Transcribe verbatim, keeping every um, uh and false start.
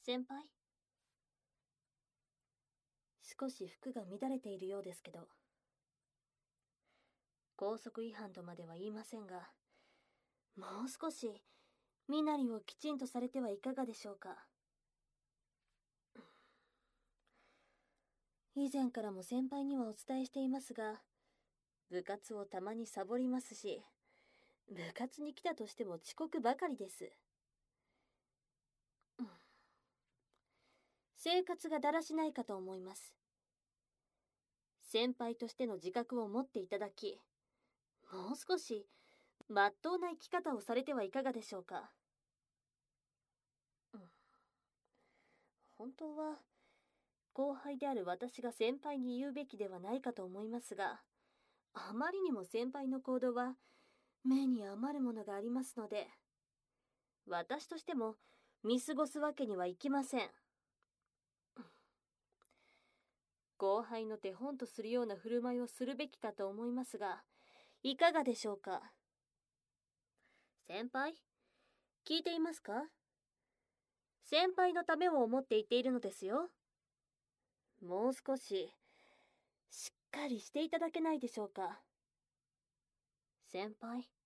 先輩、少し服が乱れているようですけど、校則違反とまでは言いませんが、もう少し身なりをきちんとされてはいかがでしょうか。以前からも先輩にはお伝えしていますが、部活をたまにサボりますし、部活に来たとしても遅刻ばかりです。うん、生活がだらしないかと思います。先輩としての自覚を持っていただき、もう少しまっとうな生き方をされてはいかがでしょうか。うん、本当は後輩である私が先輩に言うべきではないかと思いますが、あまりにも先輩の行動は目に余るものがありますので、私としても見過ごすわけにはいきません。後輩の手本とするような振る舞いをするべきかと思いますが、いかがでしょうか。先輩、聞いていますか？先輩のためを思って言っているのですよ。もう少ししっかりしていただけないでしょうか。先輩。